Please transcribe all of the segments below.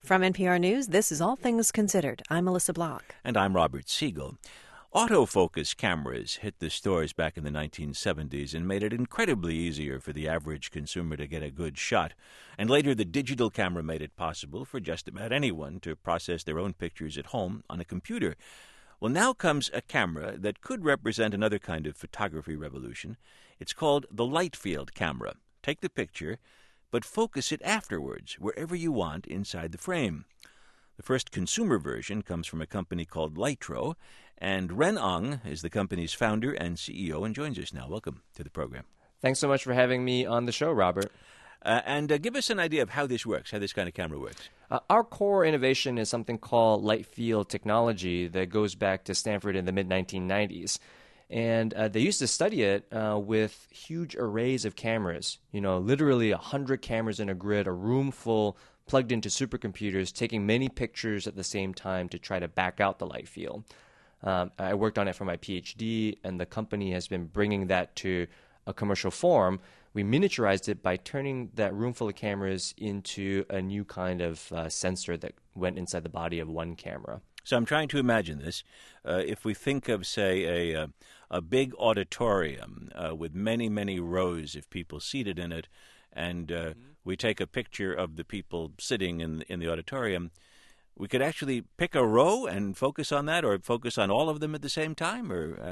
From NPR News, this is All Things Considered. I'm Melissa Block. And I'm Robert Siegel. Autofocus cameras hit the stores back in the 1970s and made it incredibly easier for the average consumer to get a good shot. And later, the digital camera made it possible for just about anyone to process their own pictures at home on a computer. Well, now comes a camera that could represent another kind of photography revolution. It's called the light field camera. Take the picture, but focus it afterwards, wherever you want inside the frame. The first consumer version comes from a company called Lytro, and Ren Ang is the company's founder and CEO and joins us now. Welcome to the program. Thanks so much for having me on the show, Robert. And give us an idea of how this works, how this kind of camera works. Our core innovation is something called light field technology that goes back to Stanford in the mid-1990s. And they used to study it with huge arrays of cameras, literally 100 cameras in a grid, a room full plugged into supercomputers, taking many pictures at the same time to try to back out the light field. I worked on it for my PhD, and the company has been bringing that to a commercial form. We miniaturized it by turning that room full of cameras into a new kind of sensor that went inside the body of one camera. So I'm trying to imagine this. If we think of, say, a big auditorium with many, many rows of people seated in it, and we take a picture of the people sitting in the auditorium, we could actually pick a row and focus on that, or focus on all of them at the same time, or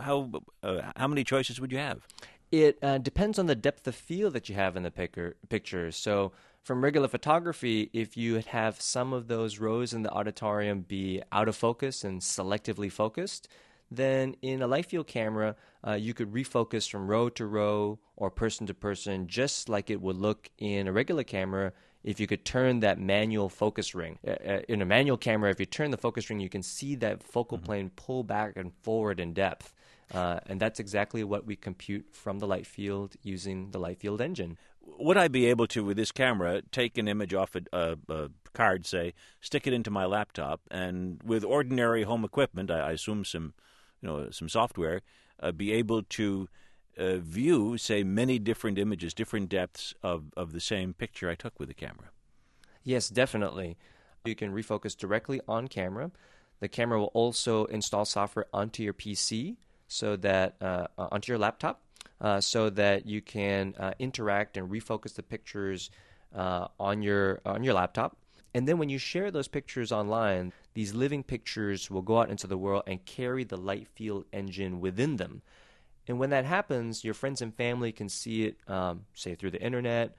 how many choices would you have? It depends on the depth of field that you have in the picture. So from regular photography, if you have some of those rows in the auditorium be out of focus and selectively focused, then in a light field camera, you could refocus from row to row or person to person, just like it would look in a regular camera if you could turn that manual focus ring. In a manual camera, if you turn the focus ring, you can see that focal plane pull back and forward in depth. And that's exactly what we compute from the light field using the light field engine. Would I be able to, with this camera, take an image off a card, say, stick it into my laptop, and with ordinary home equipment, I assume some software, be able to view, say, many different images, different depths of the same picture I took with the camera? Yes, definitely. You can refocus directly on camera. The camera will also install software onto your PC, so that onto your laptop, so that you can interact and refocus the pictures on your laptop. And then when you share those pictures online, these living pictures will go out into the world and carry the light field engine within them. And when that happens, your friends and family can see it, say, through the internet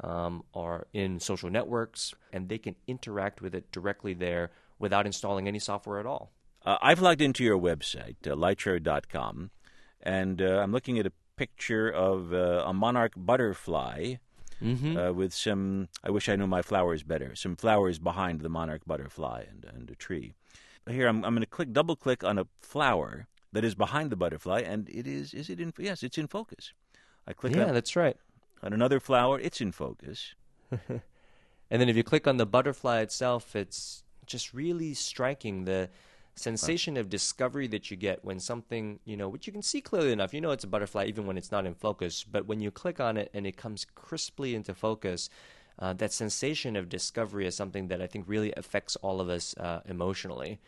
or in social networks, and they can interact with it directly there without installing any software at all. I've logged into your website, lytro.com, and I'm looking at a picture of a monarch butterfly with some, I wish I knew my flowers better, some flowers behind the monarch butterfly and a tree. Here, I'm going to double-click on a flower that is behind the butterfly, and yes, it's in focus. I click that's right. On another flower, it's in focus. And then if you click on the butterfly itself, it's just really striking, the sensation of discovery that you get when something, which you can see clearly enough, it's a butterfly even when it's not in focus, but when you click on it and it comes crisply into focus, that sensation of discovery is something that I think really affects all of us emotionally.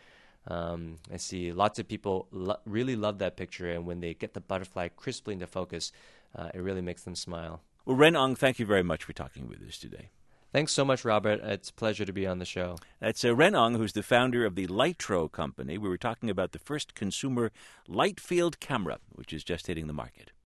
I see lots of people really love that picture, and when they get the butterfly crisply into focus, it really makes them smile. Well, Ren Ang, thank you very much for talking with us today. Thanks so much, Robert. It's a pleasure to be on the show. That's Ren Ang, who's the founder of the Lytro company. We were talking about the first consumer light field camera, which is just hitting the market.